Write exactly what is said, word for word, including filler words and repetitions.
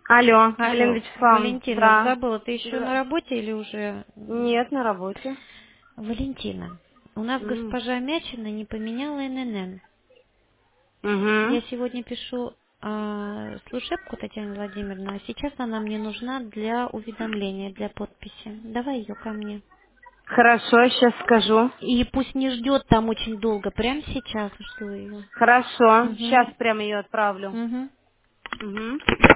Алло, Елена Алло, Вячеславовна. Валентина, Да. забыла, ты еще на Да. работе или уже? Нет, на работе. Валентина, у нас М. госпожа Мячина не поменяла эн эн эн. Я Угу. сегодня пишу а, служебку Татьяне Владимировне, а сейчас она мне нужна для уведомления, для подписи. Давай ее ко мне. Хорошо, сейчас скажу. И пусть не ждет там очень долго, прямо сейчас жду ее. Хорошо, Угу. сейчас прямо ее отправлю. Угу. Угу.